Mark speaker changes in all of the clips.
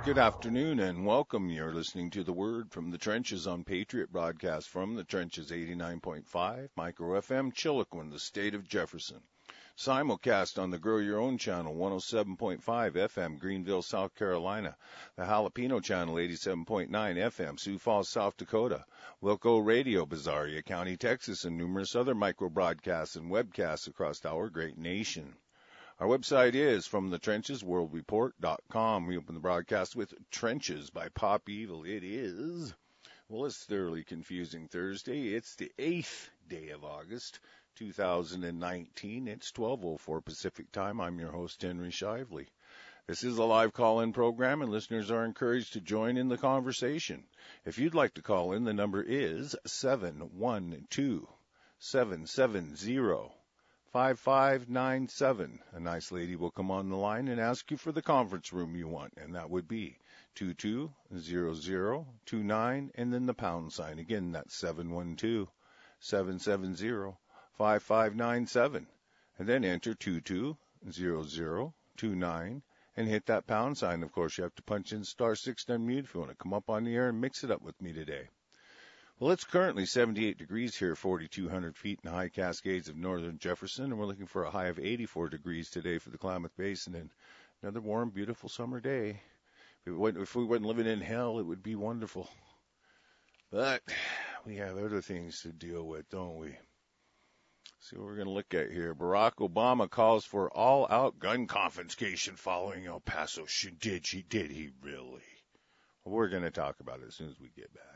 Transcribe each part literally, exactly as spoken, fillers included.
Speaker 1: good afternoon, and welcome. You're listening to The Word from the Trenches on Patriot Broadcast from the Trenches eighty-nine point five, Micro F M, Chiloquin, the state of Jefferson. Simulcast on the Grow Your Own channel, one oh seven point five F M, Greenville, South Carolina. The Jalapeno channel, eighty-seven point nine F M, Sioux Falls, South Dakota. Wilco Radio, Bizarria County, Texas, and numerous other micro broadcasts and webcasts across our great nation. Our website is from the trenches world report dot com. We open the broadcast with Trenches by Pop Evil. It is, well, it's thoroughly confusing Thursday. It's the eighth day of August, two thousand nineteen. It's twelve oh four Pacific time. I'm your host, Henry Shively. This is a live call-in program, and listeners are encouraged to join in the conversation. If you'd like to call in, the number is seven one two, seven seven zero, five five nine seven. A nice lady will come on the line and ask you for the conference room you want, and that would be two two zero zero two nine and then the pound sign. Again, that's seven one two, seven seven zero, five five nine seven. And then enter two two zero zero two nine and hit that pound sign. Of course, you have to punch in star six to unmute if you want to come up on the air and mix it up with me today. Well, it's currently seventy-eight degrees here, forty-two hundred feet in the high Cascades of northern Jefferson, and we're looking for a high of eighty-four degrees today for the Klamath Basin, and another warm, beautiful summer day. If we weren't, if we weren't living in hell, it would be wonderful. But we have other things to deal with, don't we? See what we're going to look at here. Barack Obama calls for all-out gun confiscation following El Paso. She did, she did he really? Well, we're going to talk about it as soon as we get back.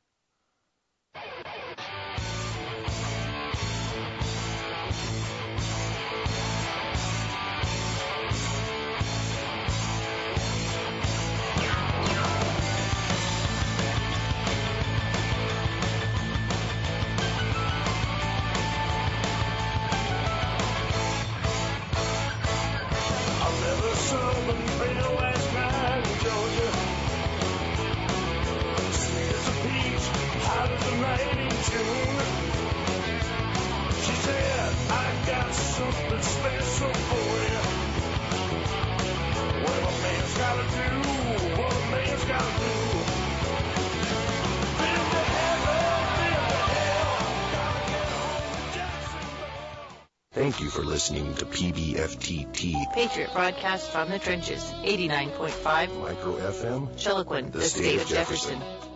Speaker 2: Thank you for listening to P B F T T,
Speaker 3: Patriot Broadcast from the Trenches, eighty-nine point five
Speaker 2: Micro F M,
Speaker 3: Chiloquin, the, the state, state of Jefferson. Jefferson.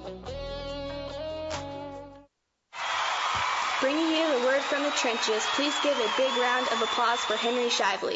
Speaker 4: Bringing you the word from the trenches, please give a big round of applause for Henry Shively.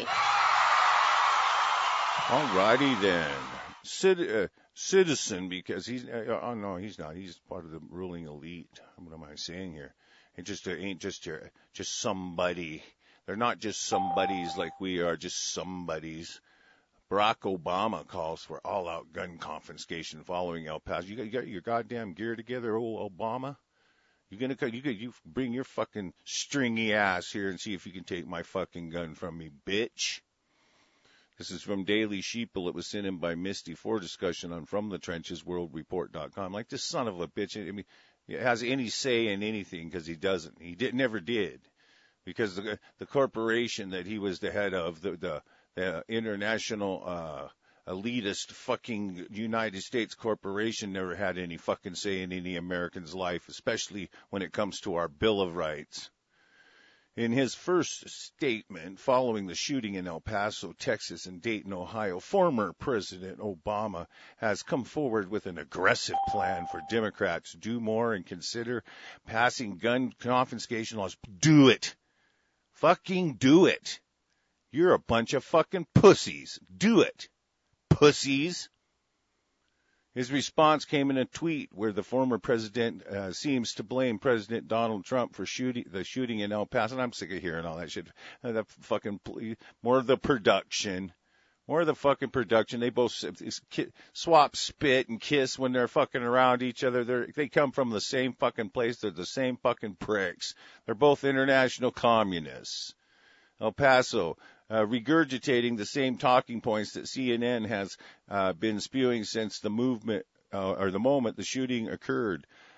Speaker 1: All righty then. Cit- uh, citizen, because he's, uh, oh no, he's not. He's part of the ruling elite. What am I saying here? It just uh, ain't just your, just somebody. They're not just somebodies like we are, just somebodies. Barack Obama calls for all-out gun confiscation following El Paso. You got, you got your goddamn gear together, old Obama? You gonna you could you bring your fucking stringy ass here and see if you can take my fucking gun from me, bitch. This is from Daily Sheeple. It was sent in by Misty for discussion on from the trenches world report dot com. Like, this son of a bitch, I mean, he has any say in anything because he doesn't. He did never did. Because the the corporation that he was the head of, the the, the international uh, elitist fucking United States corporation, never had any fucking say in any American's life, especially when it comes to our Bill of Rights. In his first statement following the shooting in El Paso, Texas, and Dayton, Ohio, former President Obama has come forward with an aggressive plan for Democrats to do more and consider passing gun confiscation laws. Do it. Fucking do it. You're a bunch of fucking pussies. Do it. Pussies. His response came in a tweet where the former president uh, seems to blame President Donald Trump for shooting the shooting in El Paso. And I'm sick of hearing all that shit. Uh, the fucking more of the production, more of the fucking production. They both swap spit and kiss when they're fucking around each other. They they come from the same fucking place. They're the same fucking pricks. They're both international communists. El Paso, uh, regurgitating the same talking points that C N N has uh, been spewing since the movement uh, or the moment the shooting occurred.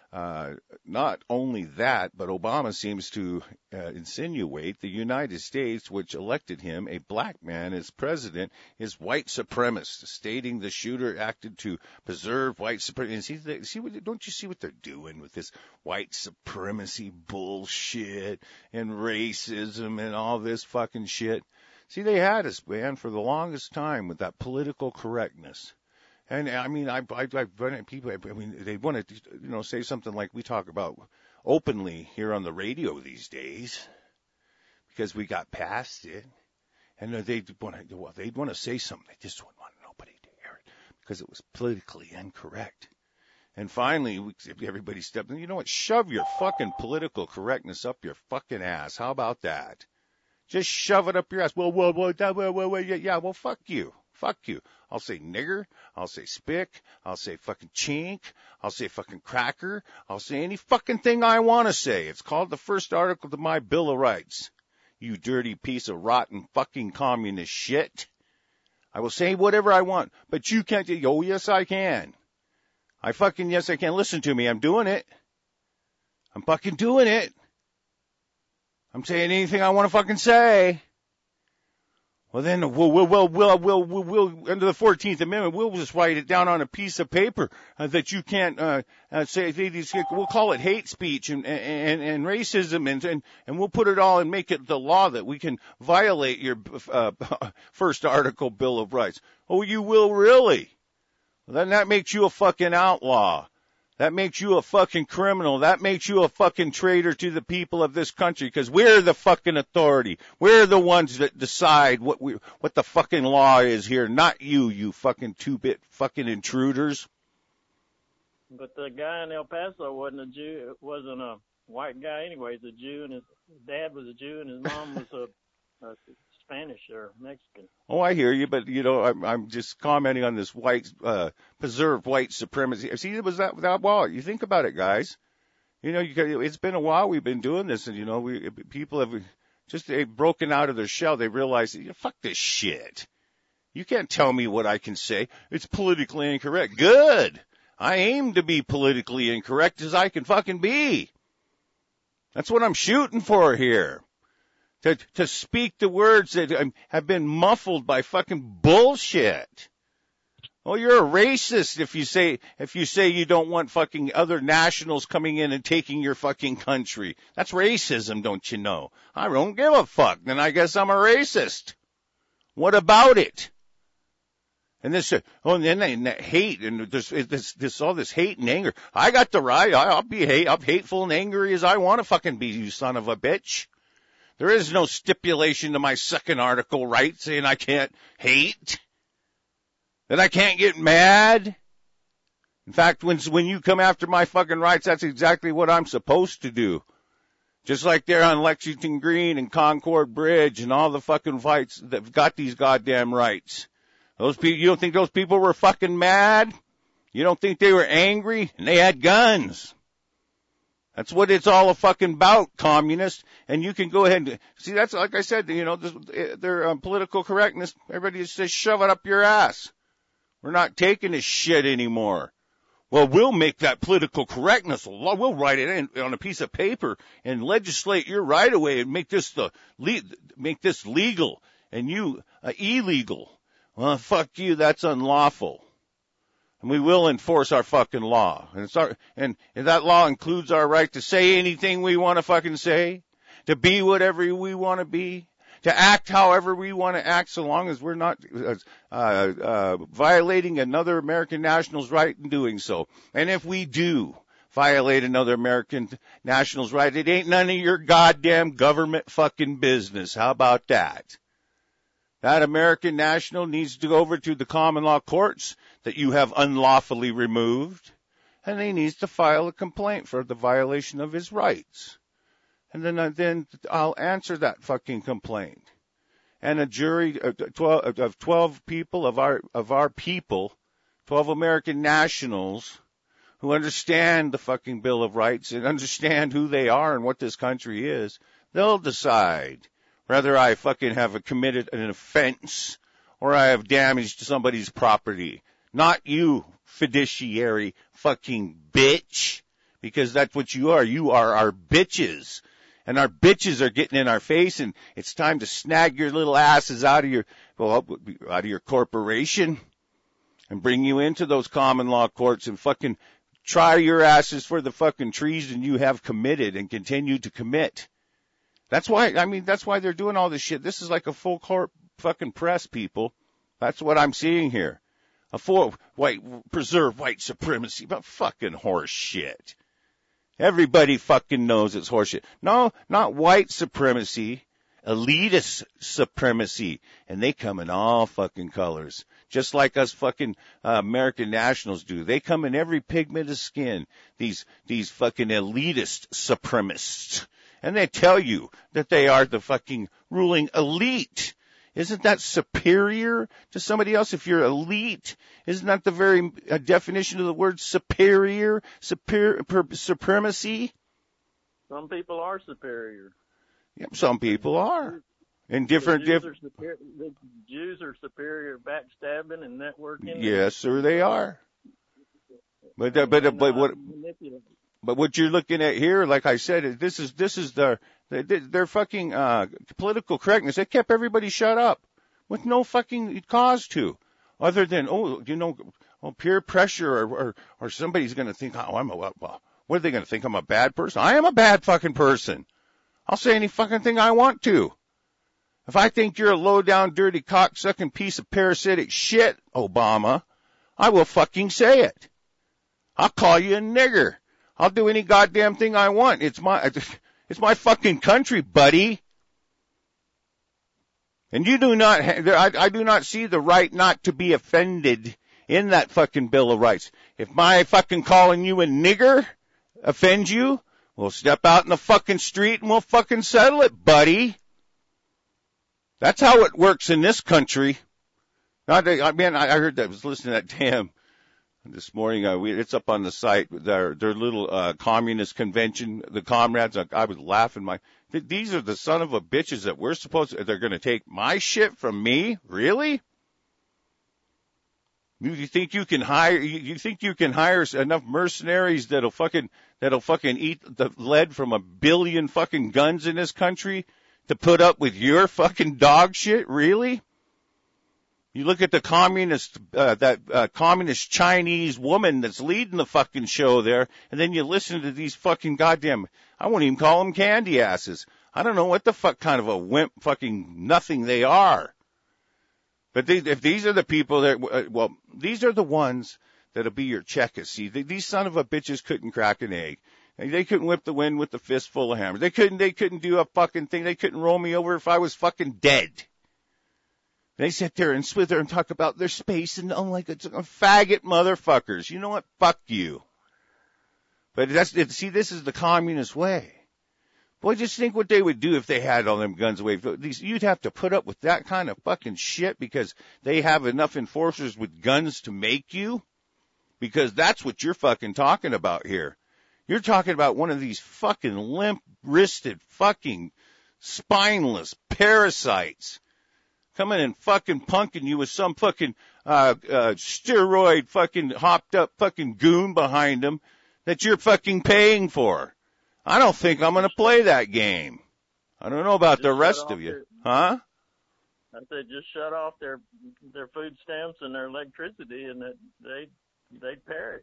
Speaker 1: Uh, not only that, but Obama seems to uh, insinuate the United States, which elected him, a black man, as president, is white supremacist, stating the shooter acted to preserve white supremacy. See, see what, don't you see what they're doing with this white supremacy bullshit and racism and all this fucking shit? See, they had us, man, for the longest time with that political correctness. And I mean, I, I, I've run into people, I mean, they want to, you know, say something like we talk about openly here on the radio these days because we got past it. And they want to, well, they'd want to say something. They just wouldn't want nobody to hear it because it was politically incorrect. And finally, we, everybody stepped in. You know what? Shove your fucking political correctness up your fucking ass. How about that? Just shove it up your ass. Well, well, well, well, well, well yeah, yeah, well, fuck you. Fuck you. I'll say nigger. I'll say spick. I'll say fucking chink. I'll say fucking cracker. I'll say any fucking thing I want to say. It's called the first article to my Bill of Rights. You dirty piece of rotten fucking communist shit. I will say whatever I want, but you can't. Oh, yes, I can. I fucking, yes, I can. Listen to me. I'm doing it. I'm fucking doing it. I'm saying anything I want to fucking say. Well, then we'll, we'll, we'll, we'll, we'll, we'll, we'll, under the fourteenth Amendment, we'll just write it down on a piece of paper uh, that you can't, uh, uh say, we'll call it hate speech and, and, and racism and, and, and we'll put it all and make it the law that we can violate your, uh, first article Bill of Rights. Oh, you will really? Well, then that makes you a fucking outlaw. That makes you a fucking criminal. That makes you a fucking traitor to the people of this country because we're the fucking authority. We're the ones that decide what we, what the fucking law is here, not you, you fucking two-bit fucking intruders.
Speaker 5: But the guy in El Paso wasn't a Jew, wasn't a white guy anyway. He's a Jew, and his dad was a Jew, and his mom was a, a Spanish or Mexican.
Speaker 1: Oh, I hear you, but, you know, I'm, I'm just commenting on this white, uh, preserved white supremacy. See, it was that, that while. You think about it, guys. You know, you, it's been a while we've been doing this, and, you know, we people have just they've broken out of their shell. They realize, you know, fuck this shit. You can't tell me what I can say. It's politically incorrect. Good. I aim to be politically incorrect as I can fucking be. That's what I'm shooting for here. To, to speak the words that have been muffled by fucking bullshit. Oh, you're a racist if you say, if you say you don't want fucking other nationals coming in and taking your fucking country. That's racism, don't you know? I don't give a fuck. Then I guess I'm a racist. What about it? And this, oh, and then they, and that hate, and there's this, this, all this hate and anger. I got the right, I'll be hate, I'm hateful and angry as I want to fucking be, you son of a bitch. There is no stipulation to my second article right saying I can't hate, that I can't get mad. In fact, when, when you come after my fucking rights, that's exactly what I'm supposed to do. Just like there on Lexington Green and Concord Bridge and all the fucking fights that got these goddamn rights. Those people, you don't think those people were fucking mad? You don't think they were angry? And they had guns. That's what it's all a fucking about, communist. And you can go ahead and see. That's like I said. You know, their um, political correctness. Everybody just says, "Shove it up your ass." We're not taking this shit anymore. Well, we'll make that political correctness a law. We'll write it in on a piece of paper and legislate your right of way and make this the make this legal and you uh, illegal. Well, fuck you. That's unlawful. And we will enforce our fucking law. And it's our, and, and that law includes our right to say anything we want to fucking say, to be whatever we want to be, to act however we want to act, so long as we're not uh, uh, violating another American national's right in doing so. And if we do violate another American national's right, it ain't none of your goddamn government fucking business. How about that? That American national needs to go over to the common law courts that you have unlawfully removed, and he needs to file a complaint for the violation of his rights. And then, then I'll answer that fucking complaint. And a jury of twelve, of twelve people of our, of our people, twelve American nationals who understand the fucking Bill of Rights and understand who they are and what this country is, they'll decide whether I fucking have committed an offense or I have damaged somebody's property. Not you, fiduciary fucking bitch. because that's what you are. You are our bitches. And our bitches are getting in our face, and it's time to snag your little asses out of your, well, out of your corporation and bring you into those common law courts and fucking try your asses for the fucking treason you have committed and continue to commit. That's why, I mean, that's why they're doing all this shit. This is like a full court fucking press, people. That's what I'm seeing here. A full white, preserve white supremacy, but fucking horse shit. Everybody fucking knows it's horseshit. No, not white supremacy, elitist supremacy. And they come in all fucking colors. Just like us fucking uh, American nationals do. They come in every pigment of skin. These, these fucking elitist supremacists. And they tell you that they are the fucking ruling elite. Isn't that superior to somebody else? If you're elite, isn't that the very uh, definition of the word superior, superior, per, supremacy?
Speaker 5: Some people are superior.
Speaker 1: Yeah, some people are. In different,
Speaker 5: the Jews,
Speaker 1: diff-
Speaker 5: are superior, the Jews are superior at backstabbing and networking.
Speaker 1: Yes, sir, they are. But uh, but uh, but what? But what you're looking at here, like I said, this is this is the their fucking uh political correctness. They kept everybody shut up with no fucking cause to, other than oh you know oh peer pressure or or, or somebody's going to think oh I'm a well what are they going to think I'm a bad person? I am a bad fucking person. I'll say any fucking thing I want to. If I think you're a low down dirty cocksucking piece of parasitic shit, Obama, I will fucking say it. I'll call you a nigger. I'll do any goddamn thing I want. It's my, it's my fucking country, buddy. And you do not, I, I do not see the right not to be offended in that fucking Bill of Rights. If my fucking calling you a nigger offends you, we'll step out in the fucking street and we'll fucking settle it, buddy. That's how it works in this country. Not, I mean, I heard that, I was listening to that damn, this morning, uh, we, it's up on the site, their, their little, uh, communist convention, the comrades, I, I was laughing my, th- these are the son of a bitches that we're supposed to, they're gonna take my shit from me? Really? You, you think you can hire, you, you think you can hire enough mercenaries that'll fucking, that'll fucking eat the lead from a billion fucking guns in this country to put up with your fucking dog shit? Really? You look at the communist, uh, that, uh, communist Chinese woman that's leading the fucking show there, and then you listen to these fucking goddamn, I won't even call them candy asses. I don't know what the fuck kind of a wimp fucking nothing they are. But they, if these are the people that, uh, well, these are the ones that'll be your checkers. See, they, these son of a bitches couldn't crack an egg. They couldn't whip the wind with a fistful of hammers. They couldn't, they couldn't do a fucking thing. They couldn't roll me over if I was fucking dead. They sit there and swither and talk about their space and, oh, like it's a faggot motherfuckers. You know what? Fuck you. But that's, see, this is the communist way. Boy, just think what they would do if they had all them guns away. You'd have to put up with that kind of fucking shit because they have enough enforcers with guns to make you. Because that's what you're fucking talking about here. You're talking about one of these fucking limp-wristed, fucking spineless parasites coming and fucking punking you with some fucking uh, uh, steroid fucking hopped up fucking goon behind them that you're fucking paying for. I don't think I'm going to play that game. I don't know about just the rest of you.
Speaker 5: Their,
Speaker 1: huh?
Speaker 5: I said just shut off their their food stamps and their electricity and that they they'd perish.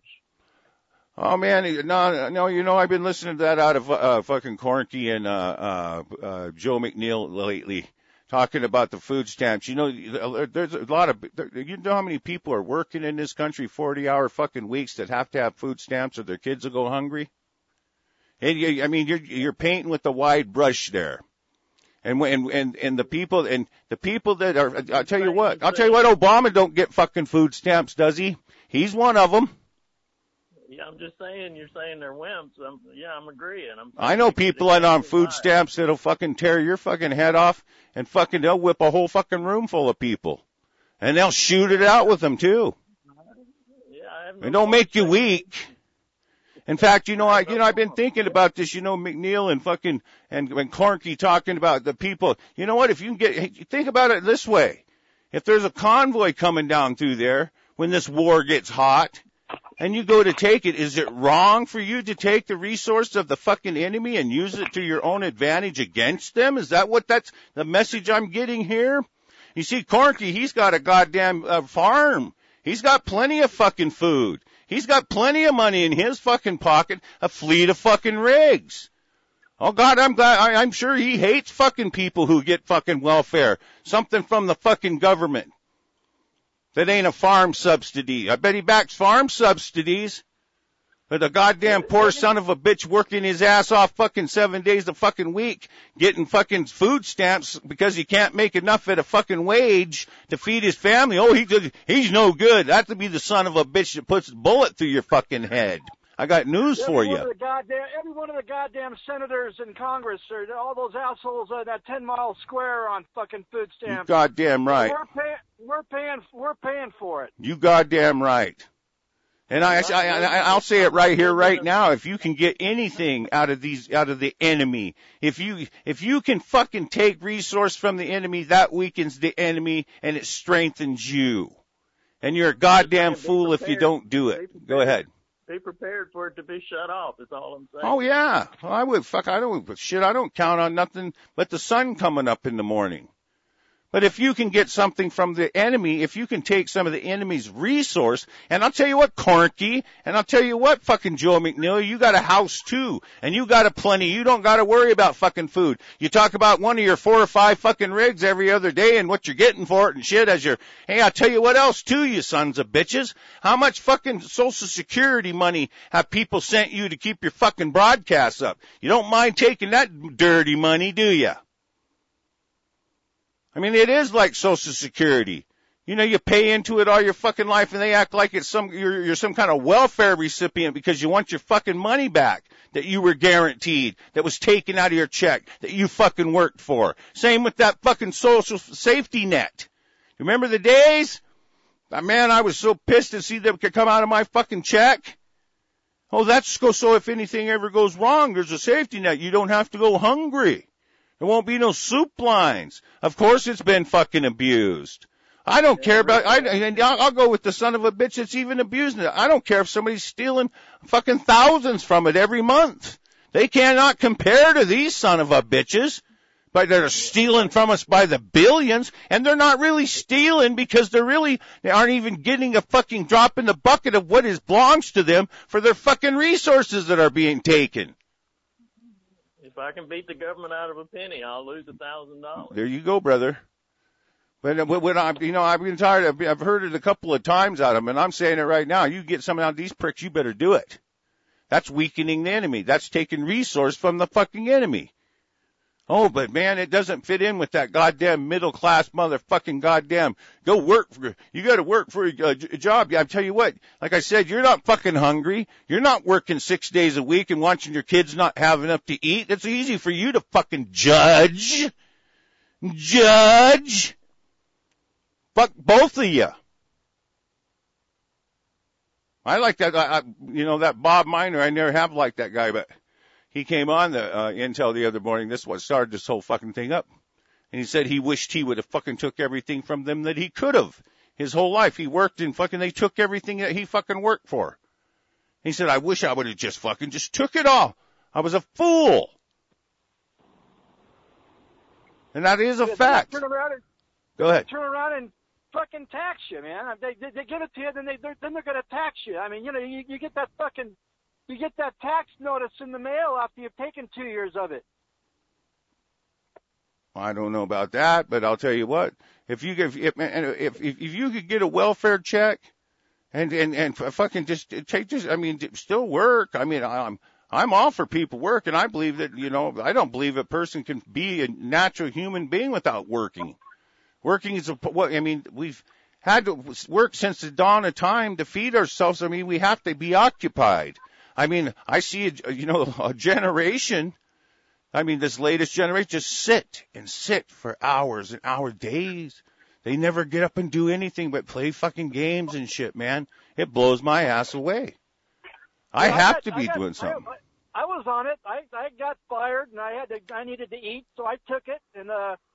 Speaker 1: Oh man, no, no, you know, I've been listening to that out of, uh, fucking Corky and, uh, uh, uh, Joe McNeil lately, talking about the food stamps. You know, there's a lot of, you know how many people are working in this country forty hour fucking weeks that have to have food stamps or their kids will go hungry? And you, I mean, you're, you're painting with a wide brush there. And, and, and, and the people, and the people that are, I'll tell you what, I'll tell you what, Obama don't get fucking food stamps, does he? He's one of them.
Speaker 5: Yeah, I'm just saying, you're saying they're wimps. I'm, yeah, I'm agreeing. I'm
Speaker 1: I know people on, on food stamps that'll fucking tear your fucking head off and fucking, they'll whip a whole fucking room full of people. And they'll shoot it out with them too.
Speaker 5: Yeah, I have no
Speaker 1: and don't make you weak. In fact, you know, I, you know, I've been thinking about this, you know, McNeil and fucking, and, and Corky talking about the people. You know what? If you can get, think about it this way. If there's a convoy coming down through there when this war gets hot, and you go to take it, is it wrong for you to take the resource of the fucking enemy and use it to your own advantage against them? Is that what that's the message I'm getting here? You see, Corky, he's got a goddamn uh, farm. He's got plenty of fucking food. He's got plenty of money in his fucking pocket, a fleet of fucking rigs. Oh God, I'm glad, I, I'm sure he hates fucking people who get fucking welfare. Something from the fucking government. That ain't a farm subsidy. I bet he backs farm subsidies. But the goddamn poor son of a bitch working his ass off fucking seven days a fucking week, getting fucking food stamps because he can't make enough at a fucking wage to feed his family. Oh, he he's no good. That would be the son of a bitch that puts a bullet through your fucking head. I got news
Speaker 6: every
Speaker 1: for
Speaker 6: one
Speaker 1: you.
Speaker 6: Of the goddamn, every one of the goddamn senators in Congress, or all those assholes uh, that ten mile square on fucking food stamps.
Speaker 1: You goddamn right.
Speaker 6: We're paying, we're paying, we're paying for it.
Speaker 1: You goddamn right. And I, I, I, I'll say it right here, right now. If you can get anything out of these, out of the enemy, if you, if you can fucking take resource from the enemy, that weakens the enemy and it strengthens you. And you're a goddamn fool if you don't do it. Go ahead.
Speaker 5: Be prepared for it to be shut off. That's all I'm saying.
Speaker 1: Oh yeah, well, I would fuck. I don't shit. I don't count on nothing but the sun coming up in the morning. But if you can get something from the enemy, if you can take some of the enemy's resource, and I'll tell you what, Corky, and I'll tell you what, fucking Joe McNeil, you got a house too, and you got a plenty. You don't got to worry about fucking food. You talk about one of your four or five fucking rigs every other day and what you're getting for it and shit as your, hey, I'll tell you what else too, you sons of bitches. How much fucking Social Security money have people sent you to keep your fucking broadcasts up? You don't mind taking that dirty money, do you? I mean, it is like Social Security. You know, you pay into it all your fucking life and they act like it's some, you're, you're some kind of welfare recipient because you want your fucking money back that you were guaranteed, that was taken out of your check, that you fucking worked for. Same with that fucking social safety net. Remember the days? Man, I was so pissed to see them come out of my fucking check. Oh, that's so if anything ever goes wrong, there's a safety net. You don't have to go hungry. There won't be no soup lines. Of course it's been fucking abused. I don't care about, I, and I'll go with the son of a bitch that's even abusing it. I don't care if somebody's stealing fucking thousands from it every month. They cannot compare to these son of a bitches, but they're stealing from us by the billions, and they're not really stealing because they're really, they aren't even getting a fucking drop in the bucket of what is belongs to them for their fucking resources that are being taken.
Speaker 5: If I can beat the government out of a penny, I'll lose a thousand dollars.
Speaker 1: There you go, brother. But when I, you know, I've been tired of, I've heard it a couple of times out of them, and I'm saying it right now. You get some out of these pricks, you better do it. That's weakening the enemy. That's taking resource from the fucking enemy. Oh, but man, it doesn't fit in with that goddamn middle class motherfucking goddamn, go work for, you gotta work for a, a job. I tell you what, like I said, you're not fucking hungry. You're not working six days a week and watching your kids not have enough to eat. It's easy for you to fucking judge. Judge. Fuck both of you. I like that, I, I, you know, that Bob Miner, I never have liked that guy, but he came on the uh, Intel the other morning. This is what started this whole fucking thing up. And he said he wished he would have fucking took everything from them that he could have. His whole life he worked and fucking they took everything that he fucking worked for. He said, I wish I would have just fucking just took it all. I was a fool. And that is a fact.
Speaker 6: Turn around and,
Speaker 1: Go ahead.
Speaker 6: Turn around and fucking tax you, man. They, they, they give it to you, then, they, they're, then they're going to tax you. I mean, you know, you, you get that fucking... You get that tax notice in the mail after you've taken two years of it.
Speaker 1: I don't know about that, but I'll tell you what. If you if if if, if you could get a welfare check, and and and fucking just take this, I mean, still work. I mean, I'm I'm all for people work, and I believe that you know I don't believe a person can be a natural human being without working. Working is a what I mean. We've had to work since the dawn of time to feed ourselves. I mean, we have to be occupied. I mean, I see, a, you know, a generation, I mean, this latest generation just sit and sit for hours and hours, days. They never get up and do anything but play fucking games and shit, man. It blows my ass away. I
Speaker 6: well,
Speaker 1: have
Speaker 6: I got,
Speaker 1: to be
Speaker 6: I got,
Speaker 1: doing something.
Speaker 6: I, I was on it. I, I got fired and I had to, I needed to eat, so I took it and, uh,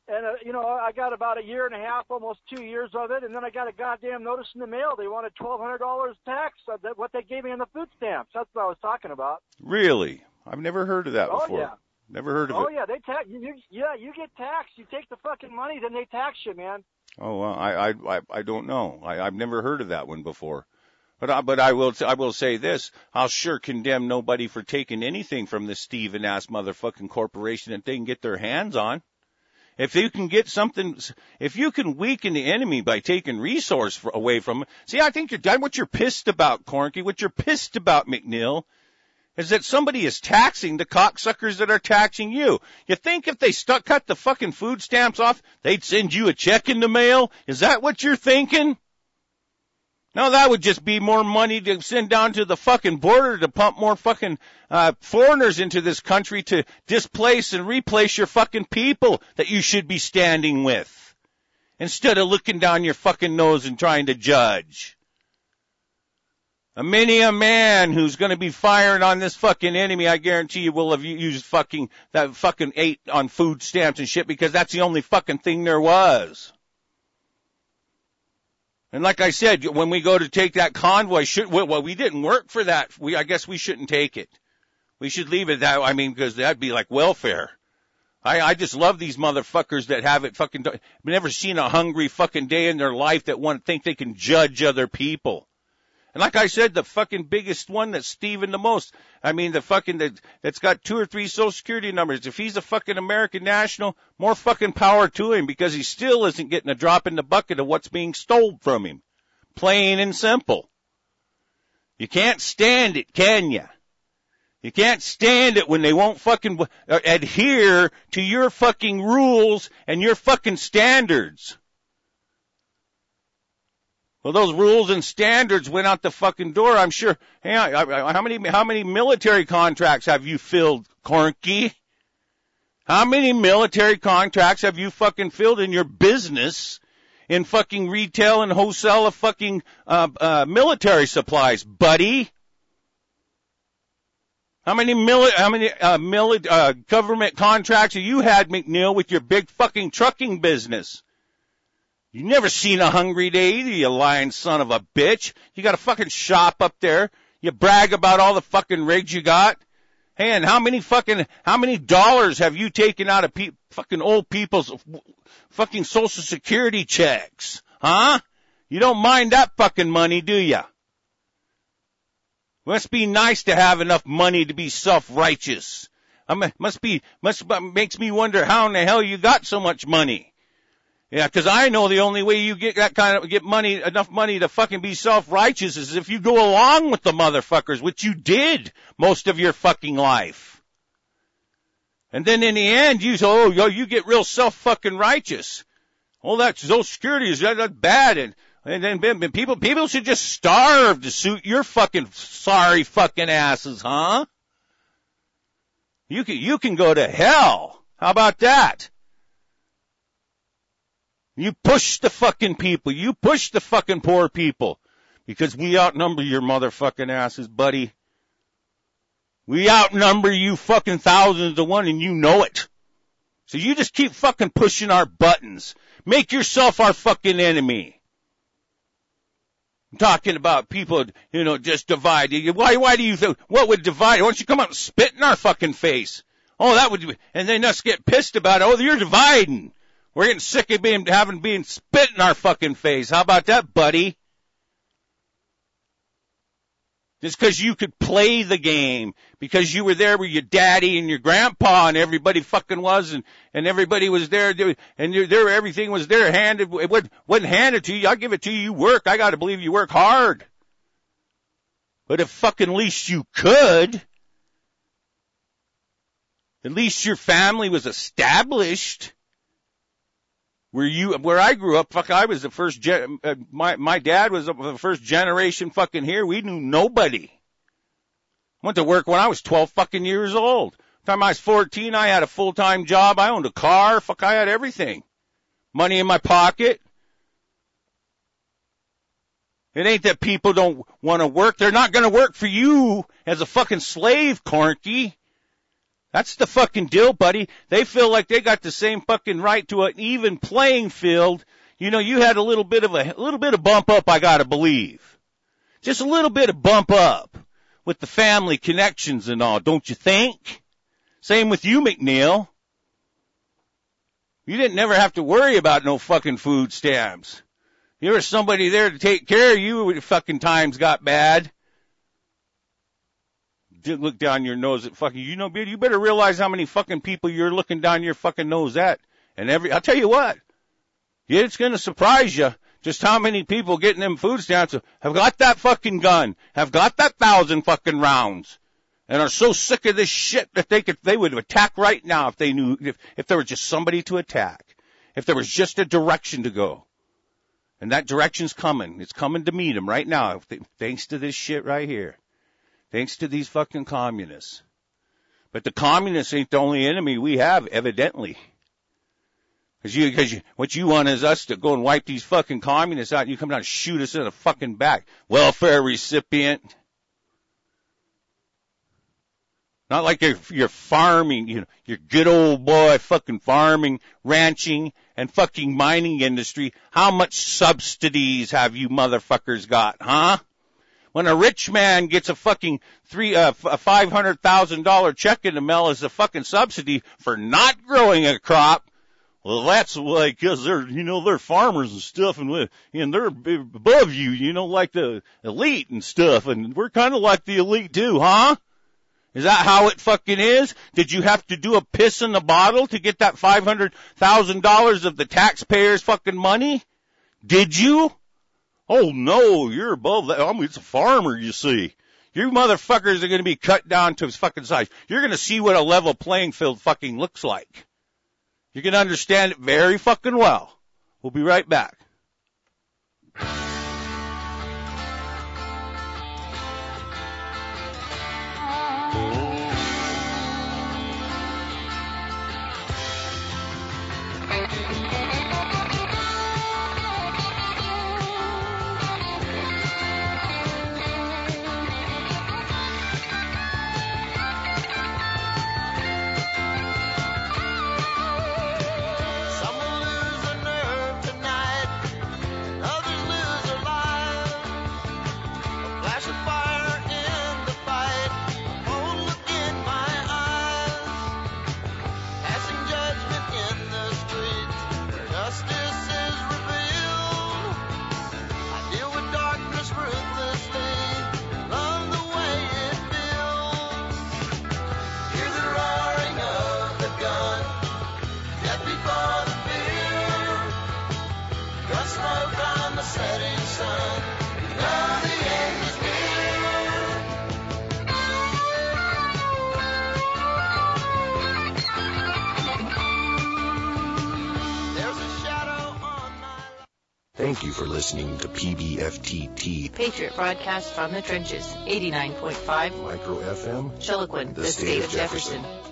Speaker 6: And, uh, you know, I got about a year and a half, almost two years of it, and then I got a goddamn notice in the mail. They wanted twelve hundred dollars tax, uh, that, what they gave me on the food stamps. That's what I was talking about.
Speaker 1: Really? I've never heard of that
Speaker 6: oh,
Speaker 1: before.
Speaker 6: Yeah.
Speaker 1: Never heard of
Speaker 6: oh,
Speaker 1: it.
Speaker 6: Oh, yeah, they tax you, you. Yeah, you get taxed. You take the fucking money, then they tax you, man.
Speaker 1: Oh, well, I, I, I, I don't know. I, I've never heard of that one before. But I, but I will, I will say this. I'll sure condemn nobody for taking anything from this Steven ass motherfucking corporation that they can get their hands on. If you can get something, if you can weaken the enemy by taking resource for, away from it. See, I think you're, what you're pissed about, Cornky, what you're pissed about, McNeil, is that somebody is taxing the cocksuckers that are taxing you. You think if they stuck, cut the fucking food stamps off, they'd send you a check in the mail? Is that what you're thinking? No, that would just be more money to send down to the fucking border to pump more fucking uh foreigners into this country to displace and replace your fucking people that you should be standing with, instead of looking down your fucking nose and trying to judge. A many a man who's going to be firing on this fucking enemy, I guarantee you, will have used fucking that fucking ate on food stamps and shit, because that's the only fucking thing there was. And like I said, when we go to take that convoy, should, well, we didn't work for that. We, I guess we shouldn't take it. We should leave it that, I mean, because that'd be like welfare. I, I just love these motherfuckers that have it fucking, I've never seen a hungry fucking day in their life that want to think they can judge other people. And like I said, the fucking biggest one that's Steven the most. I mean, the fucking, that, that's got two or three social security numbers. If he's a fucking American national, more fucking power to him, because he still isn't getting a drop in the bucket of what's being stolen from him. Plain and simple. You can't stand it, can ya? You can't stand it when they won't fucking adhere to your fucking rules and your fucking standards. Well, those rules and standards went out the fucking door, I'm sure. Hey, I, I, how many, how many military contracts have you filled, Cornky? How many military contracts have you fucking filled in your business in fucking retail and wholesale of fucking, uh, uh, military supplies, buddy? How many mili- how many, uh, mili- uh, government contracts have you had, McNeil, with your big fucking trucking business? You never seen a hungry day either, you lying son of a bitch. You got a fucking shop up there. You brag about all the fucking rigs you got. Hey, and how many fucking, how many dollars have you taken out of pe- fucking old people's fucking social security checks? Huh? You don't mind that fucking money, do ya? Must be nice to have enough money to be self-righteous. I mean, must be, must, makes me wonder how in the hell you got so much money. Yeah, 'cause I know the only way you get that kind of, get money, enough money to fucking be self-righteous is if you go along with the motherfuckers, which you did most of your fucking life. And then in the end, you say, oh, yo, you get real self-fucking righteous. Oh, that's, social security is that, that's bad. And, and then people, people should just starve to suit your fucking sorry fucking asses, huh? You can, you can go to hell. How about that? You push the fucking people. You push the fucking poor people. Because we outnumber your motherfucking asses, buddy. We outnumber you fucking thousands to one, and you know it. So you just keep fucking pushing our buttons. Make yourself our fucking enemy. I'm talking about people, you know, just divide. Why, why do you think, what would divide? Why don't you come out and spit in our fucking face? Oh, that would, and then us get pissed about it. Oh, you're dividing. We're getting sick of being, having being spit in our fucking face. How about that, buddy? Just because you could play the game, because you were there with your daddy and your grandpa and everybody fucking was, and, and everybody was there, and you're there, everything was there handed, it wasn't handed to you. I'll give it to you. You work. I gotta believe you work hard. But if fucking least you could, at least your family was established. Where you, where I grew up, fuck, I was the first gen, uh, my, my dad was the first generation fucking here. We knew nobody. Went to work when I was twelve fucking years old. The time I was fourteen, I had a full-time job. I owned a car. Fuck, I had everything. Money in my pocket. It ain't that people don't want to work. They're not going to work for you as a fucking slave, Cornky.
Speaker 7: That's the fucking deal, buddy. They feel like they got the same fucking right to an even playing field. You know, you had a little bit of a, a little bit of bump up, I gotta believe. Just a little bit of bump up with the family connections and all, don't you think? Same with you, McNeil. You didn't never have to worry about no fucking food stamps. There was somebody there to take care of you when fucking times got bad. Did look down your nose at fucking, you know, you better realize how many fucking people you're looking down your fucking nose at. And every, I'll tell you what, it's going to surprise you just how many people getting them food stamps have got that fucking gun, have got that thousand fucking rounds, and are so sick of this shit that they could, they would attack right now if they knew, if, if there was just somebody to attack, if there was just a direction to go. And that direction's coming. It's coming to meet them right now, thanks to this shit right here. Thanks to these fucking communists. But the communists ain't the only enemy we have, evidently. Cause you, cause you, what you want is us to go and wipe these fucking communists out and you come down and shoot us in the fucking back. Welfare recipient. Not like you're, you're farming, you know, you're good old boy fucking farming, ranching, and fucking mining industry. How much subsidies have you motherfuckers got, huh? When a rich man gets a fucking three, uh, a five hundred thousand dollar check in the mail as a fucking subsidy for not growing a crop, well, that's like, cause they're, you know, they're farmers and stuff and, and they're above you, you know, like the elite and stuff. And we're kind of like the elite too, huh? Is that how it fucking is? Did you have to do a piss in the bottle to get that five hundred thousand dollars of the taxpayers' fucking money? Did you? Oh, no, you're above that. I mean, it's a farmer, you see. You motherfuckers are going to be cut down to his fucking size. You're going to see what a level playing field fucking looks like. You can understand it very fucking well. We'll be right back.
Speaker 2: Thank you for listening to P B F T T.
Speaker 3: Patriot broadcast from the trenches, eighty-nine point five.
Speaker 2: Micro F M.
Speaker 3: Chiloquin, the, the state, state of Jefferson. Jefferson.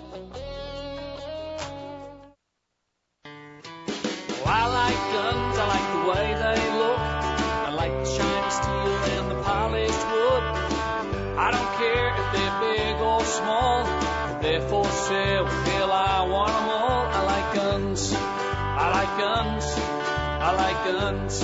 Speaker 8: Well, I like guns, I like the way they look. I like the shiny steel and the polished wood. I don't care if they're big or small. If they're for sale, hell, I want them all. I like guns, I like guns. I like guns.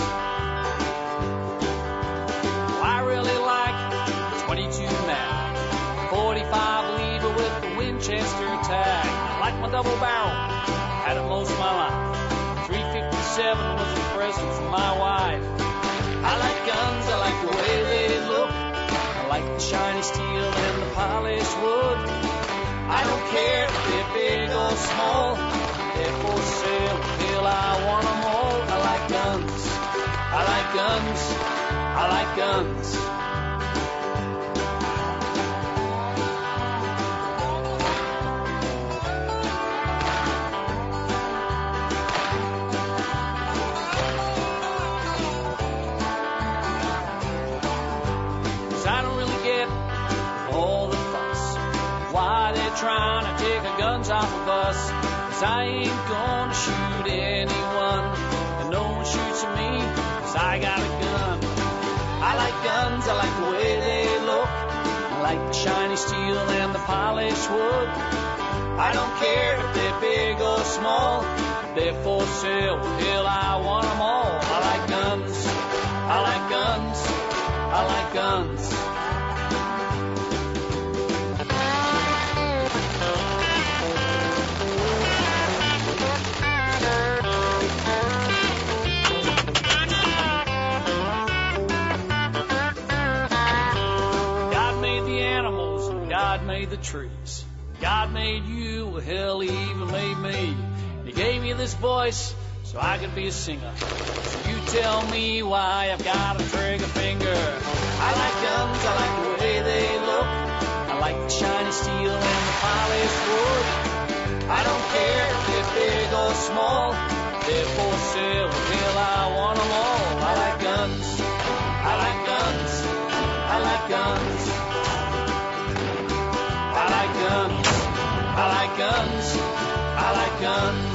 Speaker 8: Well, I really like the twenty-two mag, forty-five lever with the Winchester tag. I like my double barrel, had it most of my life. three fifty-seven was a present from my wife. I like guns, I like the way they look. I like the shiny steel and the polished wood. I don't care if they're big or small. They're for sale, hell, I want them all. I like guns, I like guns, I like guns. Cause I don't really get all the fuss, why they're trying to take the guns off of us. Cause I ain't gonna shoot anyone, and no one shoots at me, cause I got a gun. I like guns, I like the way they look. I like the shiny steel and the polished wood. I don't care if they're big or small. If they're for sale, hell, I want them all. I like guns. I like guns. I like guns. God made the trees. God made you. Well, hell, he even made me. He gave me this voice so I could be a singer. So you tell me why I've got a trigger finger. I like guns. I like the way they look. I like the shiny steel and the polished wood. I don't care if they're big or small. They're for sale. Hell, I want them all. I like guns. I like guns. I like guns. I like guns. I like guns. I like guns.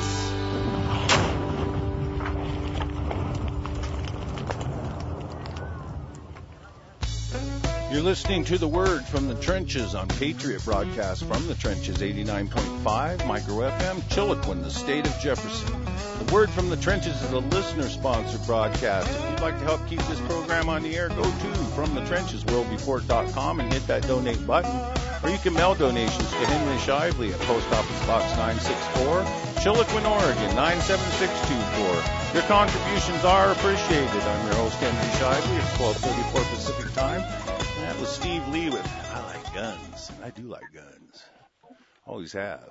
Speaker 1: You're listening to The Word from the Trenches on Patriot Broadcast from the Trenches eighty-nine point five, Micro F M, Chiloquin, the state of Jefferson. The Word from the Trenches is a listener-sponsored broadcast. If you'd like to help keep this program on the air, go to from the trenches world report dot com and hit that donate button. Or you can mail donations to Henry Shively at Post Office Box nine sixty-four, Chiloquin, Oregon nine seven six two four. Your contributions are appreciated. I'm your host, Henry Shively. It's twelve thirty-four Pacific Time. And that was Steve Lee with I Like Guns. I do like guns. Always have.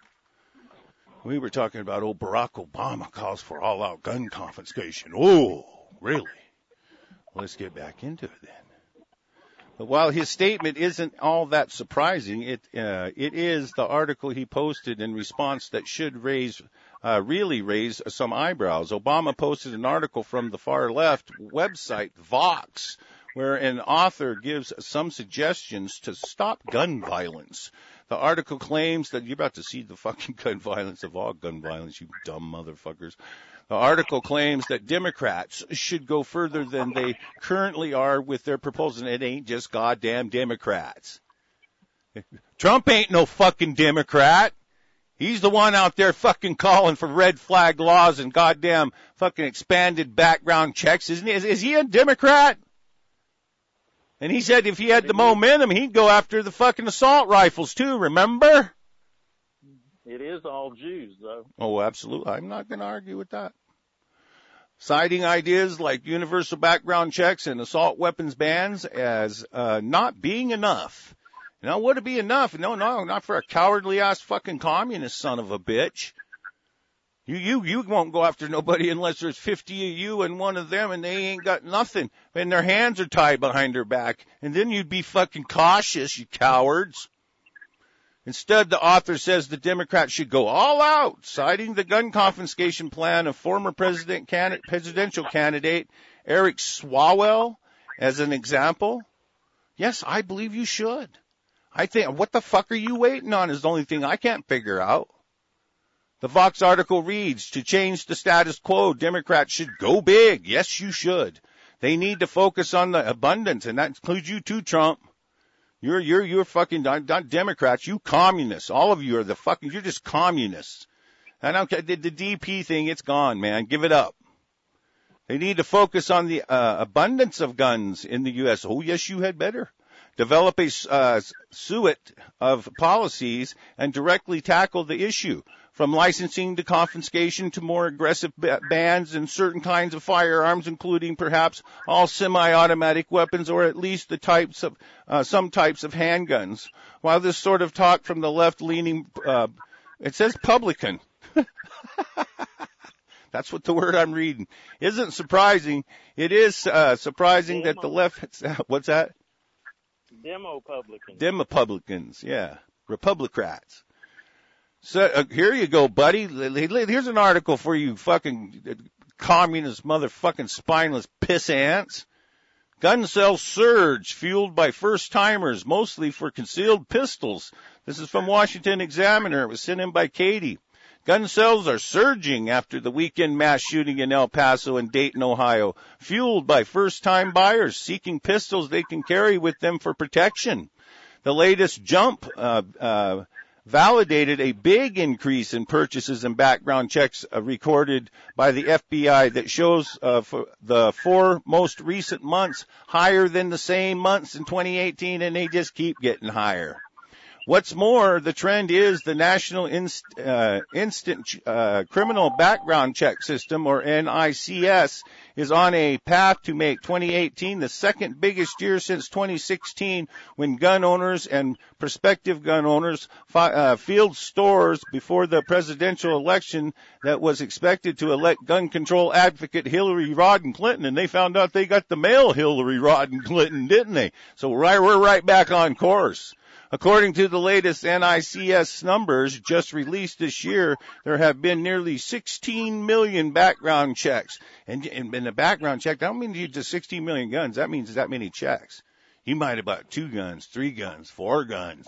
Speaker 1: We were talking about old Barack Obama calls for all-out gun confiscation. Oh, really? Let's get back into it then. But while his statement isn't all that surprising, it uh, it is the article he posted in response that should raise, uh, really raise some eyebrows. Obama posted an article from the far left website, Vox, where an author gives some suggestions to stop gun violence. The article claims that you're about to see the fucking gun violence of all gun violence, you dumb motherfuckers. The article claims that Democrats should go further than they currently are with their proposal. It ain't just goddamn Democrats. Trump ain't no fucking Democrat. He's the one out there fucking calling for red flag laws and goddamn fucking expanded background checks. Isn't he? Is, is he a Democrat? And he said if he had the momentum, he'd go after the fucking assault rifles too, remember?
Speaker 5: It is all Jews, though.
Speaker 1: Oh, absolutely. I'm not going to argue with that. Citing ideas like universal background checks and assault weapons bans as uh, not being enough. Now, would it be enough? No, no, not for a cowardly-ass fucking communist son of a bitch. You, you, you won't go after nobody unless there's fifty of you and one of them and they ain't got nothing. And their hands are tied behind their back. And then you'd be fucking cautious, you cowards. Instead, the author says the Democrats should go all out, citing the gun confiscation plan of former president can- presidential candidate Eric Swalwell as an example. Yes, I believe you should. I think, what the fuck are you waiting on is the only thing I can't figure out. The Vox article reads, to change the status quo, Democrats should go big. Yes, you should. They need to focus on the abundance, and that includes you too, Trump. You're, you're, you're fucking not Democrats, you communists. All of you are the fucking, you're just communists. I don't care, the, the D P thing, it's gone, man. Give it up. They need to focus on the uh, abundance of guns in the U S Oh, yes, you had better. Develop a uh, suite of policies and directly tackle the issue. From licensing to confiscation to more aggressive bans in certain kinds of firearms, including perhaps all semi-automatic weapons or at least the types of uh, some types of handguns. While this sort of talk from the left-leaning, uh, it says publican. That's what the word I'm reading. Isn't surprising. It is uh, surprising Demo. that the left, what's that?
Speaker 5: Demo-publicans.
Speaker 1: Demo-publicans, yeah. Republicrats. So uh, here you go, buddy. Here's an article for you fucking communist motherfucking spineless piss ants. Gun sales surge fueled by first-timers, mostly for concealed pistols. This is from Washington Examiner. It was sent in by Katie. Gun sales are surging after the weekend mass shooting in El Paso and Dayton, Ohio, fueled by first-time buyers seeking pistols they can carry with them for protection. The latest jump uh, uh
Speaker 7: validated a big increase in purchases and background checks uh, recorded by the F B I that shows uh, for the four most recent months higher than the same months in twenty eighteen, and they just keep getting higher. What's more, the trend is the National Inst, uh, Instant uh, Criminal Background Check System, or N I C S, is on a path to make twenty eighteen the second biggest year since twenty sixteen, when gun owners and prospective gun owners fi- uh, filled stores before the presidential election that was expected to elect gun control advocate Hillary Rodham Clinton, and they found out they got the male Hillary Rodham Clinton, didn't they? So right, we're right back on course. According to the latest N I C S numbers just released this year, there have been nearly sixteen million background checks. And in a background check, that don't mean you just sixteen million guns. That means that many checks. You might have bought two guns, three guns, four guns,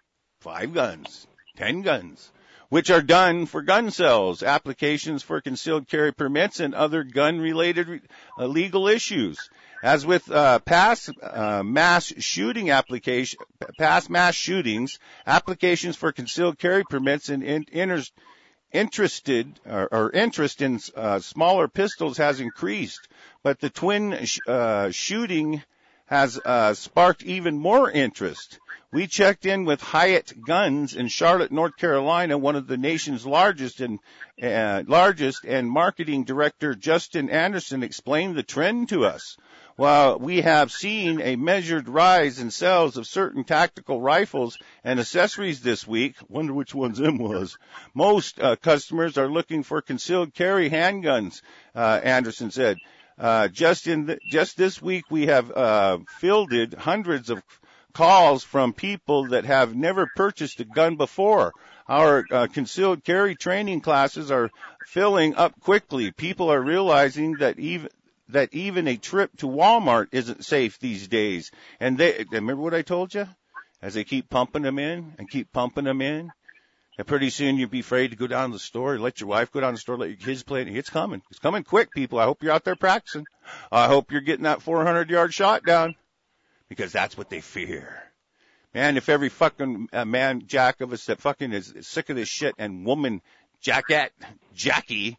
Speaker 7: five guns, ten guns, which are done for gun sales, applications for concealed carry permits, and other gun-related uh, legal issues. As with uh, past uh, mass shooting application, past mass shootings, applications for concealed carry permits and in, inter, interested or, or interest in uh, smaller pistols has increased, but the twin sh- uh, shooting has uh, sparked even more interest. We checked in with Hyatt Guns in Charlotte, North Carolina, one of the nation's largest and uh, largest, and marketing director Justin Anderson explained the trend to us. While we have seen a measured rise in sales of certain tactical rifles and accessories this week, wonder which ones them was, most uh, customers are looking for concealed carry handguns, uh, Anderson said. Uh, just in the, just this week, we have uh, fielded hundreds of calls from people that have never purchased a gun before. Our uh, concealed carry training classes are filling up quickly. People are realizing that even that even a trip to Walmart isn't safe these days. And they remember what I told you? As they keep pumping them in and keep pumping them in, and pretty soon you'll be afraid to go down to the store, let your wife go down to the store, let your kids play. It's coming. It's coming quick, people. I hope you're out there practicing. I hope you're getting that four hundred yard shot down, because that's what they fear. Man, if every fucking uh, man jack of us that fucking is sick of this shit, and woman jacket, Jackie,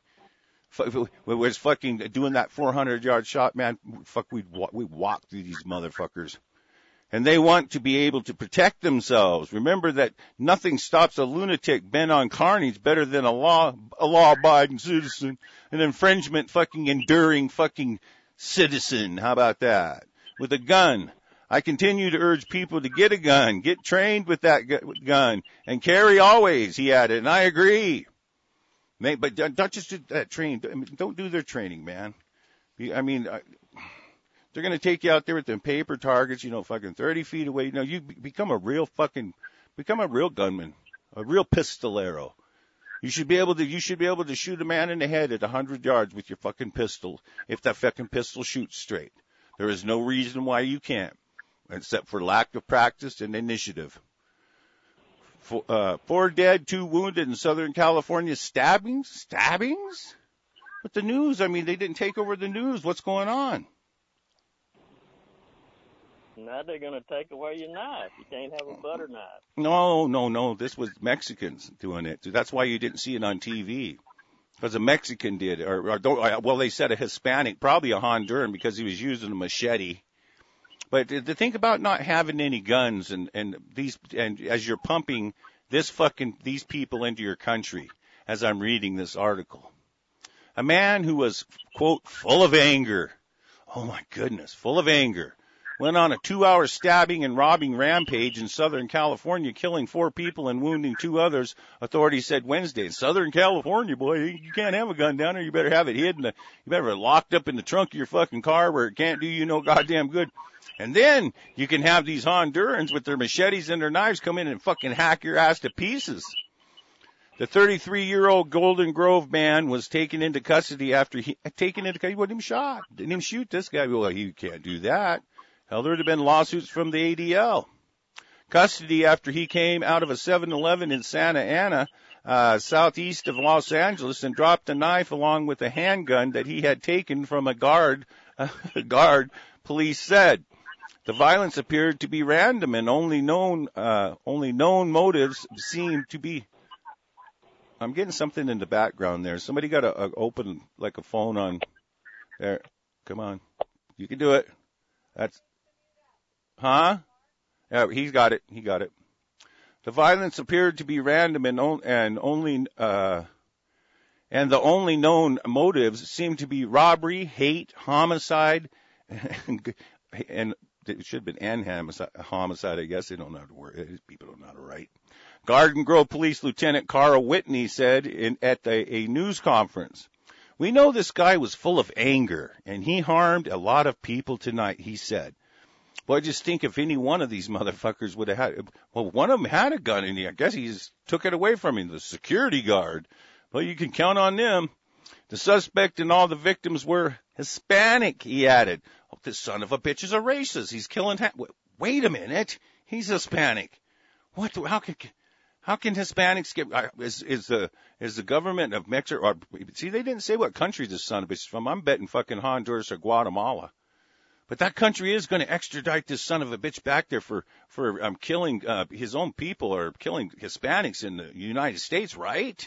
Speaker 7: was fucking doing that four hundred yard shot, man, fuck, we'd walk, we'd walk through these motherfuckers. And they want to be able to protect themselves. Remember that nothing stops a lunatic bent on carnage better than a law, a law-abiding citizen, an infringement fucking enduring fucking citizen. How about that? With a gun. I continue to urge people to get a gun, get trained with that gun, and carry always, he added, and I agree. But don't just do that training. Don't do their training, man. I mean, they're going to take you out there with them paper targets, you know, fucking thirty feet away. You know, you become a real fucking, become a real gunman, a real pistolero. You should be able to, you should be able to shoot a man in the head at a hundred yards with your fucking pistol, if that fucking pistol shoots straight. There is no reason why you can't, except for lack of practice and initiative. Four, uh, four dead, two wounded in Southern California stabbings? Stabbings? But the news, I mean, they didn't take over the news. What's going on?
Speaker 5: Now they're going to take away your knife. You can't have a butter knife.
Speaker 7: No, no, no. This was Mexicans doing it. That's why you didn't see it on T V. Because a Mexican did. Or, or well, they said a Hispanic, probably a Honduran, because he was using a machete. But to think about not having any guns and, and these, and as you're pumping this fucking, these people into your country, as I'm reading this article. A man who was, quote, full of anger. Oh my goodness, full of anger. Went on a two hour stabbing and robbing rampage in Southern California, killing four people and wounding two others, authorities said Wednesday. In Southern California, boy, you can't have a gun down there. You better have it hidden. You better have it locked up in the trunk of your fucking car where it can't do you no goddamn good. And then you can have these Hondurans with their machetes and their knives come in and fucking hack your ass to pieces. The thirty-three-year-old Golden Grove man was taken into custody after he, taken into custody, he wasn't even shot. Didn't even shoot this guy. Well, he can't do that. Hell, there would have been lawsuits from the A D L. Custody after he came out of a seven eleven in Santa Ana, uh, southeast of Los Angeles, and dropped a knife along with a handgun that he had taken from a guard, a guard, police said. The violence appeared to be random, and only known uh, only known motives seemed to be. I'm getting something in the background there. Somebody got a, a open like a phone on there. Come on, you can do it. That's huh? Yeah, he's got it. He got it. The violence appeared to be random and, on, and only uh, and the only known motives seemed to be robbery, hate, homicide, and, and it should have been and homicide, homicide. I guess they don't know how to work. People don't know how to write. Garden Grove Police Lieutenant Carl Whitney said in, at a, a news conference, "We know this guy was full of anger, and he harmed a lot of people tonight," he said. Well, I just think if any one of these motherfuckers would have had, well, one of them had a gun in here. I guess he just took it away from him, the security guard. Well, you can count on them. The suspect and all the victims were Hispanic, he added. Oh, this son of a bitch is a racist. He's killing, ha- wait a minute. He's Hispanic. What, how can, how can Hispanics get, is, is the, is the government of Mexico, or, see, they didn't say what country this son of a bitch is from. I'm betting fucking Honduras or Guatemala. But that country is going to extradite this son of a bitch back there for, for um, killing uh, his own people or killing Hispanics in the United States, right?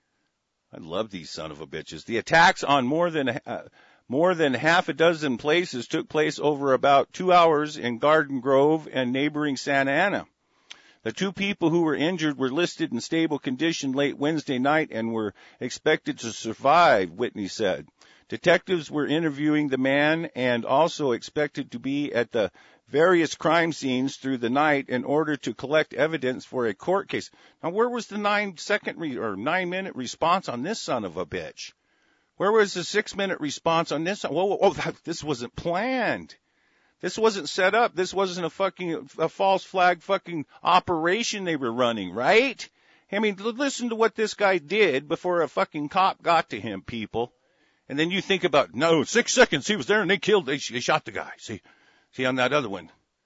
Speaker 7: I love these son of a bitches. The attacks on more than uh, more than half a dozen places took place over about two hours in Garden Grove and neighboring Santa Ana. The two people who were injured were listed in stable condition late Wednesday night and were expected to survive, Whitney said. Detectives were interviewing the man and also expected to be at the various crime scenes through the night in order to collect evidence for a court case. Now, where was the nine-second re- or nine-minute response on this son of a bitch? Where was the six-minute response on this? Whoa, whoa, whoa, that, this wasn't planned. This wasn't set up. This wasn't a fucking a false flag fucking operation they were running, right? I mean, listen to what this guy did before a fucking cop got to him, people. And then you think about, no, six seconds, he was there and they killed, they, they shot the guy. See, see on that other one.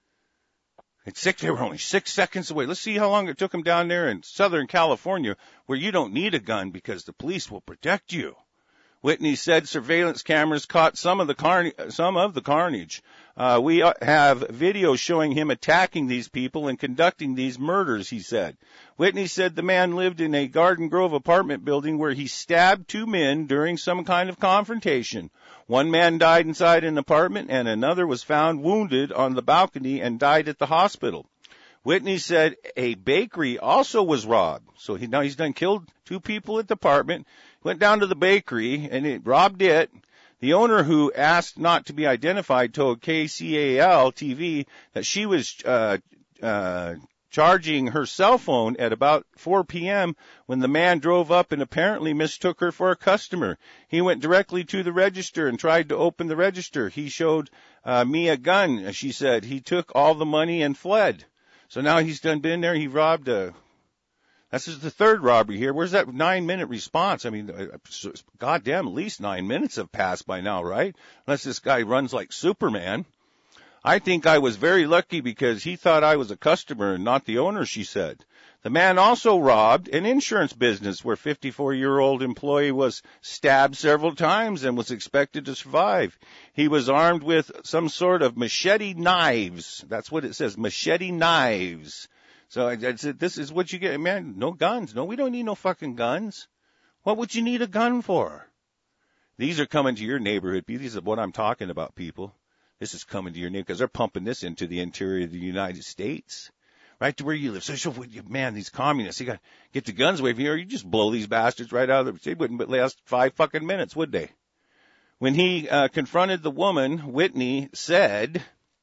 Speaker 7: It's six, they were only six seconds away. Let's see how long it took them down there in Southern California where you don't need a gun because the police will protect you. Whitney said surveillance cameras caught some of the carn- some of the carnage. Uh, we have video showing him attacking these people and conducting these murders, he said. Whitney said the man lived in a Garden Grove apartment building where he stabbed two men during some kind of confrontation. One man died inside an apartment and another was found wounded on the balcony and died at the hospital. Whitney said a bakery also was robbed. So he, now he's done killed two people at the apartment, went down to the bakery and it robbed it. The owner, who asked not to be identified, told K C A L T V that she was uh, uh, charging her cell phone at about four p.m. when the man drove up and apparently mistook her for a customer. He went directly to the register and tried to open the register. He showed uh, me a gun, she said. He took all the money and fled. So now he's done been there. He robbed a. This is the third robbery here. Where's that nine-minute response? I mean, goddamn, at least nine minutes have passed by now, right? Unless this guy runs like Superman. I think I was very lucky because he thought I was a customer and not the owner, she said. The man also robbed an insurance business where a fifty-four-year-old employee was stabbed several times and was expected to survive. He was armed with some sort of machete knives. That's what it says, machete knives. So I, I said, this is what you get, man, no guns. No, we don't need no fucking guns. What would you need a gun for? These are coming to your neighborhood. These are what I'm talking about, people. This is coming to your neighborhood because they're pumping this into the interior of the United States, right to where you live. So, so man, these communists, you got to get the guns away from here. You just blow these bastards right out of the, they wouldn't last five fucking minutes, would they? When he uh, confronted the woman, Whitney said,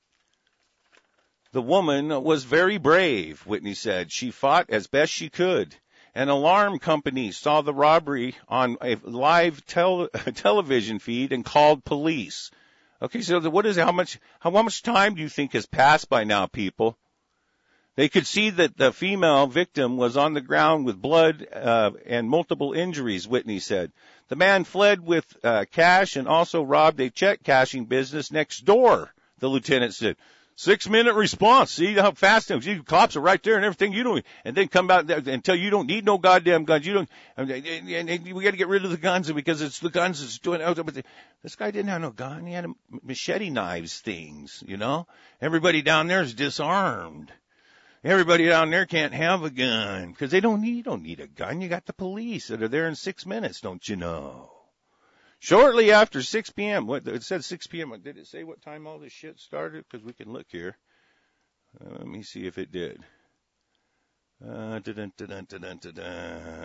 Speaker 7: the woman was very brave, Whitney said. She fought as best she could. An alarm company saw the robbery on a live tel- television feed and called police. Okay, so what is how much how much time do you think has passed by now, people? They could see that the female victim was on the ground with blood uh, and multiple injuries, Whitney said. The man fled with uh, cash and also robbed a check cashing business next door, the lieutenant said. Six minute response. See how fast them. See, cops are right there and everything. You don't, and then come out there and tell you don't need no goddamn guns. You don't, and, and, and we got to get rid of the guns because it's the guns that's doing it. But the, this guy didn't have no gun. He had a machete knives things, you know. Everybody down there is disarmed. Everybody down there can't have a gun because they don't need, you don't need a gun. You got the police that are there in six minutes, don't you know? Shortly after six p.m., what it said six p.m. Did it say what time all this shit started? Because we can look here. Uh, let me see if it did. Uh, dun, dun, dun, dun, dun, dun.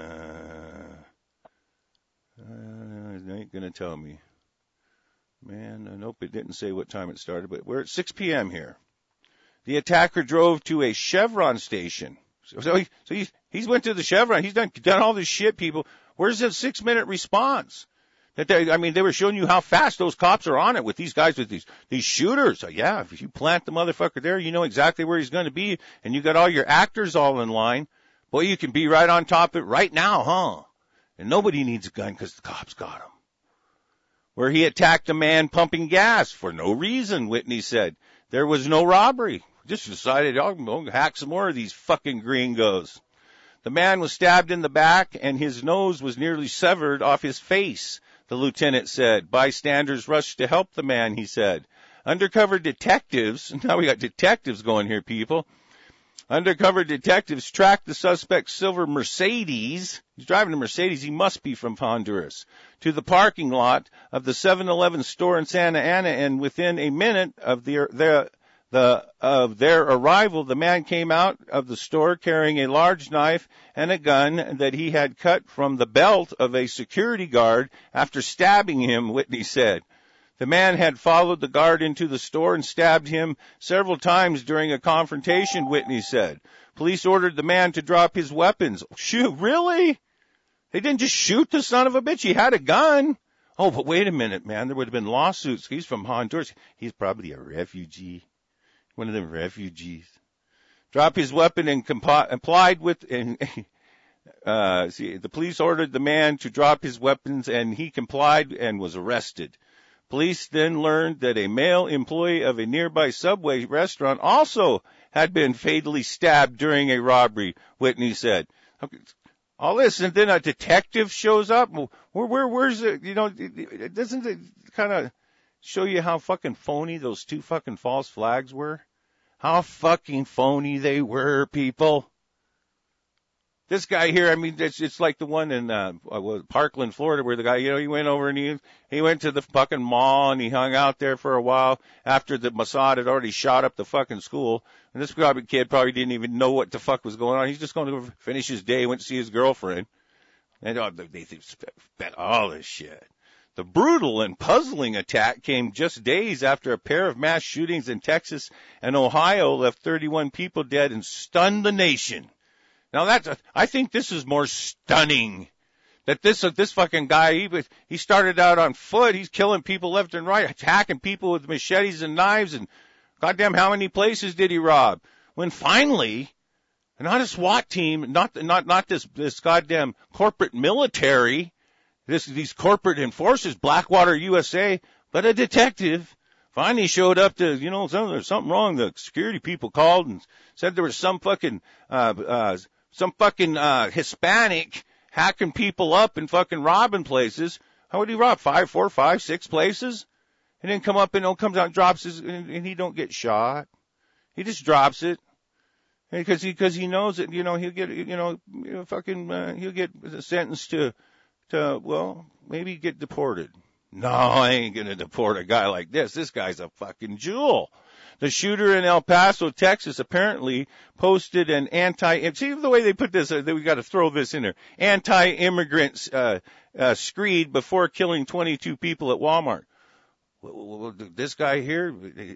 Speaker 7: Uh, it ain't gonna tell me. Man, uh, nope, it didn't say what time it started, but we're at six p.m. here. The attacker drove to a Chevron station. So, so, he, so he's, he's went to the Chevron. He's done, done all this shit, people. Where's the six minute response? That they, I mean, they were showing you how fast those cops are on it with these guys, with these, these shooters. So yeah, if you plant the motherfucker there, you know exactly where he's going to be, and you got all your actors all in line. Boy, you can be right on top of it right now, huh? And nobody needs a gun because the cops got him. Where he attacked a man pumping gas for no reason, Whitney said. There was no robbery. Just decided, oh, I'll hack some more of these fucking gringos. The man was stabbed in the back, and his nose was nearly severed off his face, the lieutenant said. Bystanders rushed to help the man, he said. Undercover detectives, now we got detectives going here, people. Undercover detectives tracked the suspect's silver Mercedes. He's driving a Mercedes. He must be from Honduras. To the parking lot of the seven eleven store in Santa Ana, and within a minute of their, their, the, of their arrival, the man came out of the store carrying a large knife and a gun that he had cut from the belt of a security guard after stabbing him, Whitney said. The man had followed the guard into the store and stabbed him several times during a confrontation, Whitney said. Police ordered the man to drop his weapons. Shoot, really? They didn't just shoot the son of a bitch. He had a gun. Oh, but wait a minute, man. There would have been lawsuits. He's from Honduras. He's probably a refugee. One of them refugees. Drop his weapon and complied with, and, uh, see, the police ordered the man to drop his weapons, and he complied and was arrested. Police then learned that a male employee of a nearby Subway restaurant also had been fatally stabbed during a robbery, Whitney said. Okay, all this, and then a detective shows up. Where, where, where's it? You know, doesn't it kind of show you how fucking phony those two fucking false flags were? How fucking phony they were, people. This guy here, I mean, it's, it's like the one in uh, Parkland, Florida, where the guy, you know, he went over and he he went to the fucking mall and he hung out there for a while after the Mossad had already shot up the fucking school. And this probably kid probably didn't even know what the fuck was going on. He's just going to finish his day, went to see his girlfriend. And oh, they, they spent all this shit. The brutal and puzzling attack came just days after a pair of mass shootings in Texas and Ohio left thirty-one people dead and stunned the nation. Now that's, a, I think this is more stunning. That this, uh, this fucking guy, he was, he started out on foot, he's killing people left and right, attacking people with machetes and knives, and goddamn how many places did he rob? When finally, not a SWAT team, not, not, not this, this goddamn corporate military, this, these corporate enforcers, Blackwater U S A, but a detective finally showed up to, you know, some, there's something wrong. The security people called and said there was some fucking, uh, uh, some fucking, uh, Hispanic hacking people up and fucking robbing places. How would he rob? Five, four, five, six places? And then come up and, oh, comes out and drops his, and, and he don't get shot. He just drops it. Because he, cause he knows that, you know, he'll get, you know, you know fucking, uh, he'll get sentenced to, to, well, maybe get deported. No, I ain't gonna deport a guy like this. This guy's a fucking jewel. The shooter in El Paso, Texas, apparently posted an anti, see the way they put this, uh, we gotta throw this in there, anti-immigrant, uh, uh, screed before killing twenty-two people at Walmart. Well, well, this guy here,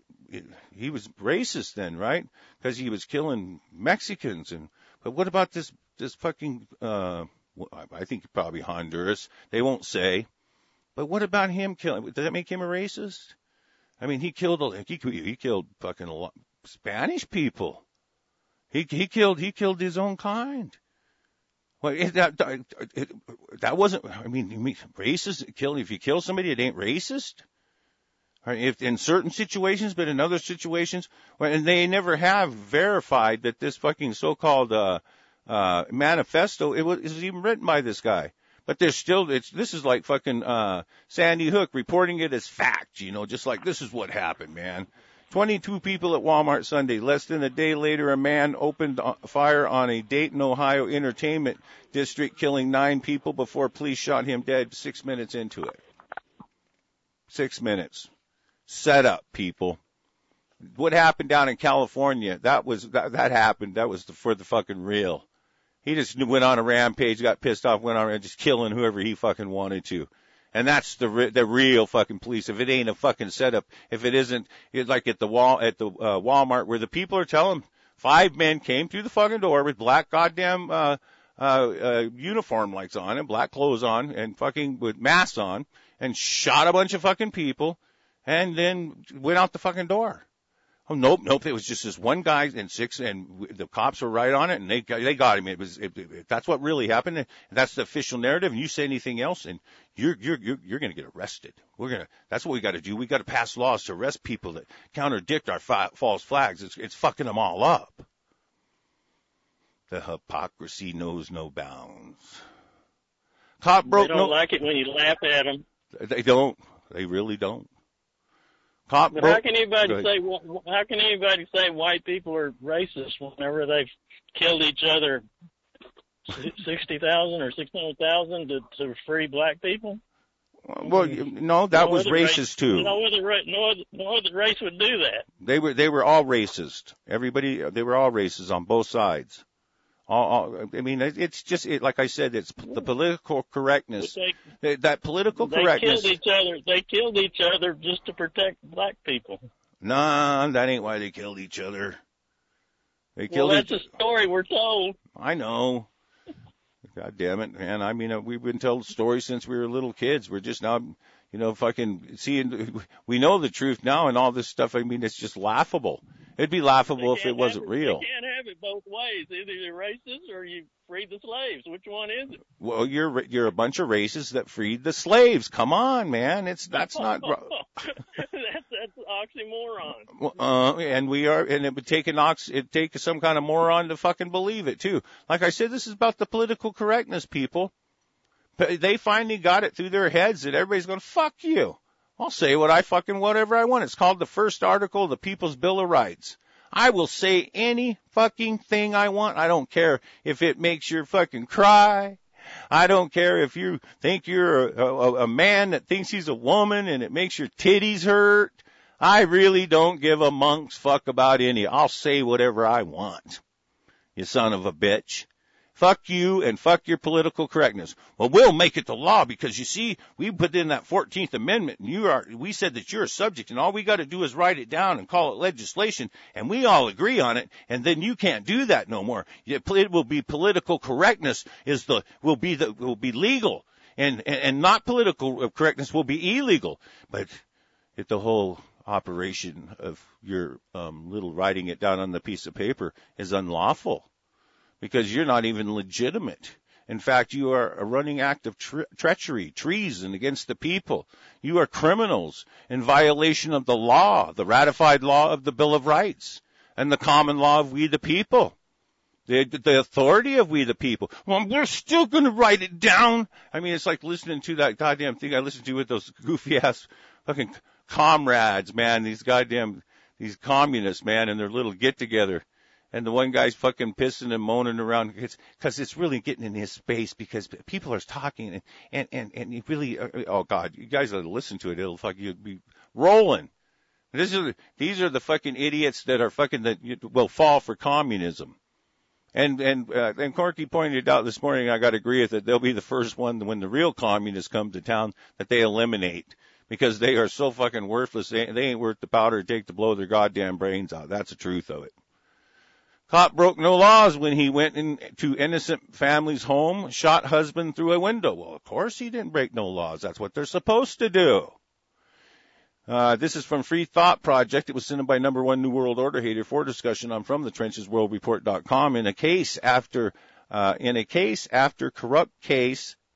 Speaker 7: he was racist then, right? Because he was killing Mexicans. And but what about this this fucking? Uh, I think probably Honduras. They won't say. But what about him killing? Does that make him a racist? I mean, he killed he he killed fucking a lot, Spanish people. He he killed he killed his own kind. Well, it, that it, that wasn't. I mean, you mean racist? Killing if you kill somebody, it ain't racist. If in certain situations, but in other situations, and they never have verified that this fucking so-called uh, uh, manifesto it was, it was even written by this guy. But there's still, it's this is like fucking uh, Sandy Hook reporting it as fact, you know, just like this is what happened, man. twenty-two people at Walmart Sunday. Less than a day later, a man opened fire on a Dayton, Ohio entertainment district, killing nine people before police shot him dead six minutes into it. Six minutes. Set up, people. What happened down in California, that was, that, that happened. That was the, for the fucking real. He just went on a rampage, got pissed off, went on just killing whoever he fucking wanted to. And that's the re- the real fucking police. If it ain't a fucking setup, if it isn't, it's like at the wall, at the uh, Walmart where the people are telling five men came through the fucking door with black goddamn, uh, uh, uh, uniform lights on and black clothes on and fucking with masks on and shot a bunch of fucking people. And then went out the fucking door. Oh, nope, nope. It was just this one guy and six, and the cops were right on it, and they they got him. It was it, it, that's what really happened. And that's the official narrative. And you say anything else, and you're you're you're, you're going to get arrested. We're gonna. That's what we got to do. We got to pass laws to arrest people that contradict our fa- false flags. It's it's fucking them all up. The hypocrisy knows no bounds. Cop broke.
Speaker 5: They don't
Speaker 7: no,
Speaker 5: like it when you laugh at them.
Speaker 7: They don't. They really don't. Cop
Speaker 5: But
Speaker 7: broke,
Speaker 5: how can anybody
Speaker 7: Go
Speaker 5: say how can anybody say white people are racist whenever they've killed each other sixty thousand or six hundred thousand to to free black people?
Speaker 7: Well, no, that
Speaker 5: no
Speaker 7: was racist
Speaker 5: race,
Speaker 7: too.
Speaker 5: No other no other no other race would do that.
Speaker 7: They were they were all racist. Everybody they were all racist on both sides. All, all, I mean, it's just it, like I said, it's the political correctness.
Speaker 5: They,
Speaker 7: that political
Speaker 5: they
Speaker 7: correctness.
Speaker 5: They killed each other. They killed each other just to protect black people.
Speaker 7: Nah, that ain't why they killed each other. They killed.
Speaker 5: Well, that's
Speaker 7: each...
Speaker 5: a story we're told.
Speaker 7: I know. God damn it, man! I mean, uh, we've been told stories since we were little kids. We're just now, you know, fucking seeing. We know the truth now, and all this stuff. I mean, it's just laughable. It'd be laughable if it wasn't
Speaker 5: it,
Speaker 7: real.
Speaker 5: They can't have it both ways. Either you're racist or you freed the slaves. Which one is it?
Speaker 7: Well, you're you're a bunch of racists that freed the slaves. Come on, man. It's that's not.
Speaker 5: that's that's oxymoron.
Speaker 7: Uh, and we are, and it would take an ox, it take some kind of moron to fucking believe it too. Like I said, this is about the political correctness, people. But they finally got it through their heads that everybody's going to fuck you. I'll say what I fucking whatever I want. It's called the first article of the People's Bill of Rights. I will say any fucking thing I want. I don't care if it makes you fucking cry. I don't care if you think you're a, a, a man that thinks he's a woman and it makes your titties hurt. I really don't give a monk's fuck about any. I'll say whatever I want. You son of a bitch. Fuck you and fuck your political correctness. Well, we'll make it the law because you see, we put in that fourteenth Amendment and you are, we said that you're a subject and all we got to do is write it down and call it legislation and we all agree on it and then you can't do that no more. It will be political correctness is the, will be the, will be legal and, and, and not political correctness will be illegal. But if the whole operation of your, um, little writing it down on the piece of paper is unlawful. Because you're not even legitimate. In fact, you are a running act of tre- treachery, treason against the people. You are criminals in violation of the law, the ratified law of the Bill of Rights, and the common law of we the people, the, the authority of we the people. Well, we're still going to write it down. I mean, it's like listening to that goddamn thing I listened to with those goofy-ass fucking comrades, man, these goddamn, these communists, man, and their little get-together. And the one guy's fucking pissing and moaning around because it's really getting in his space because people are talking and, and, and, and you really, oh God, you guys ought to listen to it. It'll fuck you be rolling. This is, these are the fucking idiots that are fucking, that will fall for communism. And, and, uh, and Corky pointed out this morning, I got to agree with it, they'll be the first one when the real communists come to town that they eliminate because they are so fucking worthless. They, they ain't worth the powder it take to blow their goddamn brains out. That's the truth of it. Cop broke no laws when he went into innocent family's home, shot husband through a window. Well, of course he didn't break no laws. That's what they're supposed to do. Uh, this is from Free Thought Project. It was sent in by number one New World Order hater for discussion on from the trenches world report dot com. In a case after, uh, in a case after corrupt case,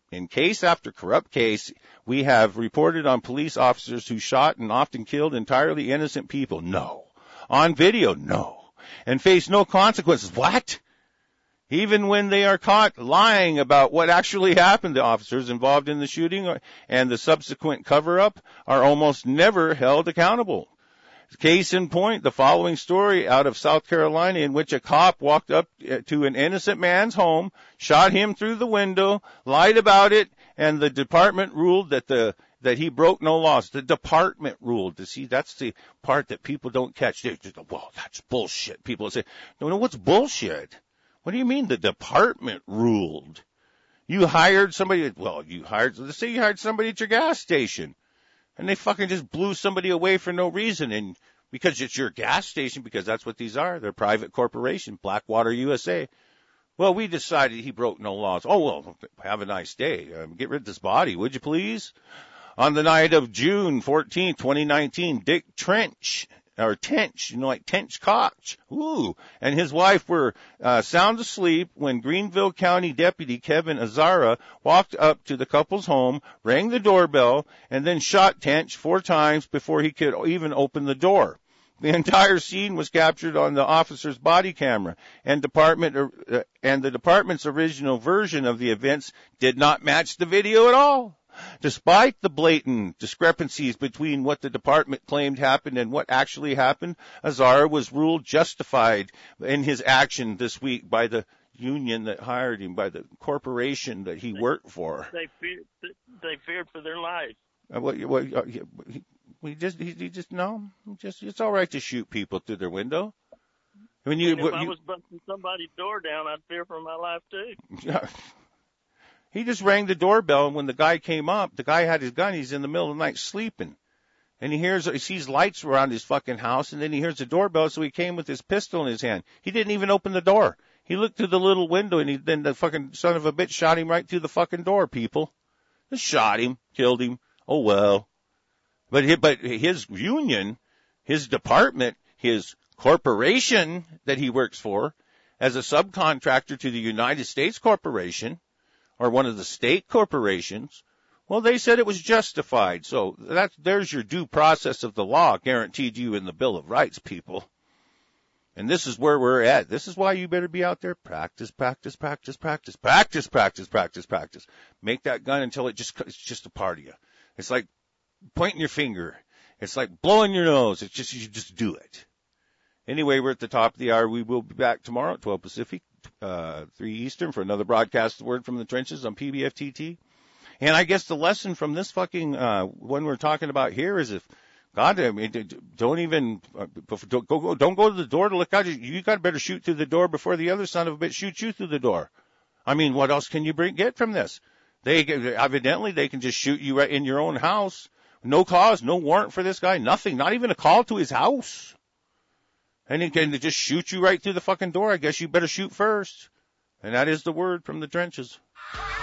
Speaker 7: In case after corrupt case, we have reported on police officers who shot and often killed entirely innocent people. No. On video, no. And face no consequences. What? Even when they are caught lying about what actually happened, the officers involved in the shooting and the subsequent cover-up are almost never held accountable. Case in point, the following story out of South Carolina in which a cop walked up to an innocent man's home, shot him through the window, lied about it, and the department ruled that the that he broke no laws. The department ruled. To see, that's the part that people don't catch. They just go, well, that's bullshit. People say, no, no, what's bullshit? What do you mean the department ruled? You hired somebody, well, you hired, let's say you hired somebody at your gas station, and they fucking just blew somebody away for no reason, and because it's your gas station, because that's what these are, they're a private corporation, Blackwater U S A. Well, we decided he broke no laws. Oh, well, have a nice day. Um, get rid of this body, would you please? On the night of June fourteenth, twenty nineteen, Dick Trench, or Tench, you know, like Tench Koch, ooh, and his wife were uh, sound asleep when Greenville County Deputy Kevin Azara walked up to the couple's home, rang the doorbell, and then shot Tench four times before he could even open the door. The entire scene was captured on the officer's body camera, and department uh, and the department's original version of the events did not match the video at all. Despite the blatant discrepancies between what the department claimed happened and what actually happened, Azar was ruled justified in his action this week by the union that hired him, by the corporation that he
Speaker 5: they,
Speaker 7: worked for.
Speaker 5: They feared, they feared for their life.
Speaker 7: Uh, well, well, uh, he, he just, he, he just, no, just, it's all right to shoot people through their window. I mean, you,
Speaker 5: and if
Speaker 7: what,
Speaker 5: I
Speaker 7: you,
Speaker 5: was busting somebody's door down, I'd fear for my life too.
Speaker 7: Yeah. He just rang the doorbell, and when the guy came up, the guy had his gun. He's in the middle of the night sleeping. And he hears, he sees lights around his fucking house, and then he hears the doorbell, so he came with his pistol in his hand. He didn't even open the door. He looked through the little window, and he, then the fucking son of a bitch shot him right through the fucking door, people. Just shot him, killed him. Oh, well. But his, but his union, his department, his corporation that he works for, as a subcontractor to the United States Corporation, or one of the state corporations, well, they said it was justified. So that's, there's your due process of the law guaranteed you in the Bill of Rights, people. And this is where we're at. This is why you better be out there. Practice, practice, practice, practice, practice, practice, practice, practice. Make that gun until it just, it's just a part of you. It's like pointing your finger. It's like blowing your nose. It's just, you just do it. Anyway, we're at the top of the hour. We will be back tomorrow at twelve Pacific. Uh, three Eastern for another broadcast, Word from the Trenches on P B F T T. And I guess the lesson from this fucking, uh, one we're talking about here is if, God, I mean, don't even, uh, don't go, don't go to the door to look out. You got to better shoot through the door before the other son of a bitch shoots you through the door. I mean, what else can you bring, get from this? They, evidently they can just shoot you right in your own house. No cause, no warrant for this guy, nothing, not even a call to his house. And he can just shoot you right through the fucking door. I guess you better shoot first. And that is the word from the trenches.